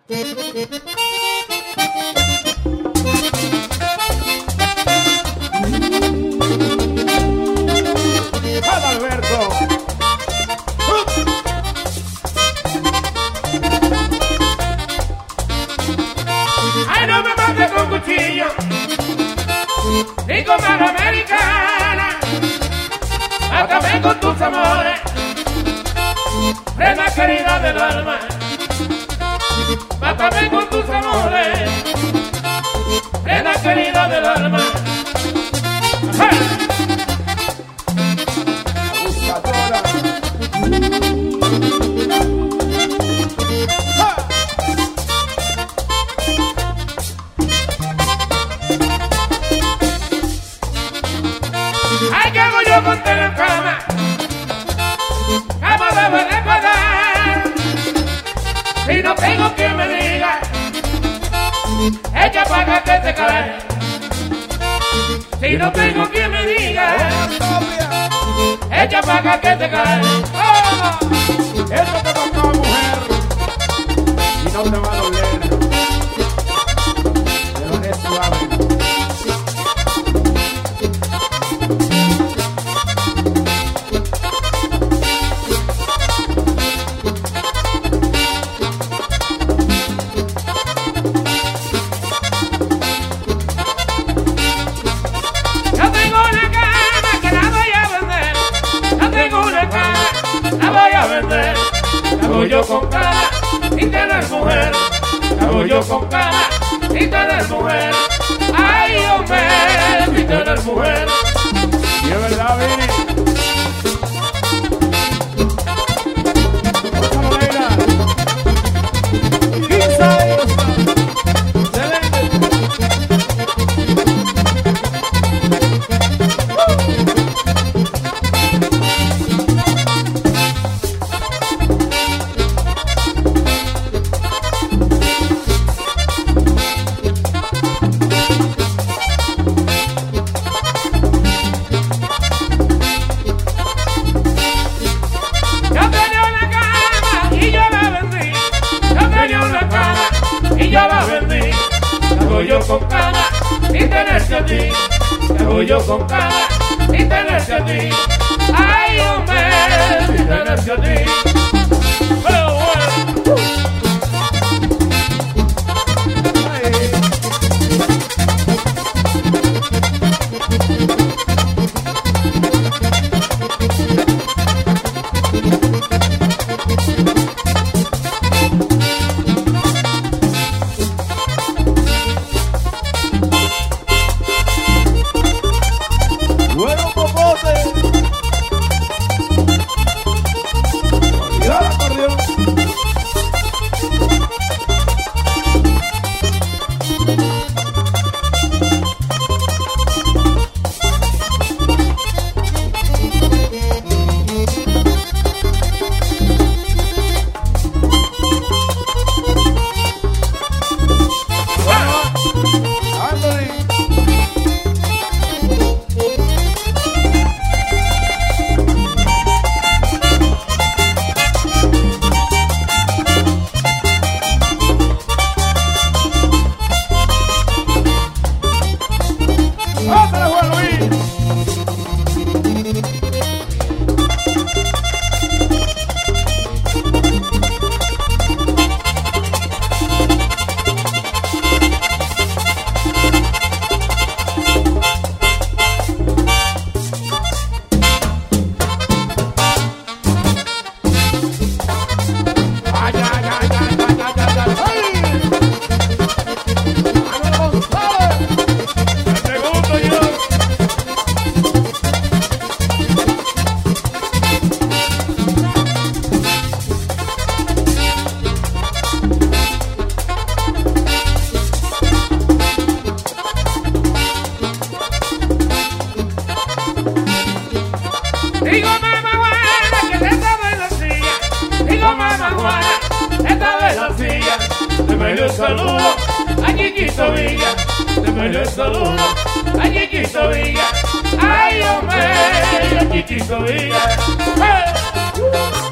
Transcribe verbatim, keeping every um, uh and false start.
Ay, no me mates con cuchillo, ni con mano americana. Mátame con tus amores, prenda querida del alma. Mátame con tus amores, prenda querida del alma. ¡Hey! Ay, ¿qué hago yo con tener cama? ¿Cómo debo de pagar? Si no tengo quien me diga, echa para acá que te cae. Si no tengo quien me diga, echa para acá que te cae. ¡Oh! Eso te tocó, mujer, y no te va a doler. Te lo haré suave. Hago yo con cara y tener mujer. Hago yo con cara y tener mujer. Ay, hombre, y tener mujer. Y es verdad, Vini. Gózalo, Leila. quince años. Y yo la vendí. Hago yo con cara y tenerte a ti. Hago yo con cara y tenerte a ti. Ay, hombre, y tenerte a ti. Pero bueno. Bueno, popote. Olvidar el acordeón. Digo mamá Juana que esta vez la silla. Digo mamá Juana, esta vez la silla. Te me dio el saludo a Chiquito Villa. Te me dio el saludo a Chiquito Villa. Ay, hombre, a Chiquito Villa. ¡Hey!